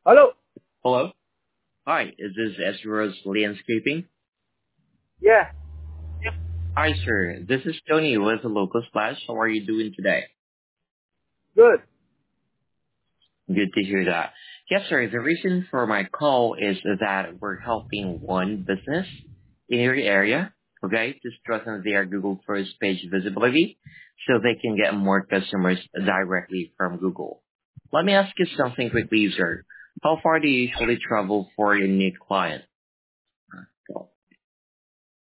Hello. Hello. Hi, is this Ezra's Landscaping? Yeah. Hi, sir. This is Tony with the Local Splash. How are you doing today? Good. Good to hear that. Yes, sir. The reason for my call is that we're helping one business in your area, okay, to strengthen their Google first page visibility so they can get more customers directly from Google. Let me ask you something quickly, sir. How far do you usually travel for your new client?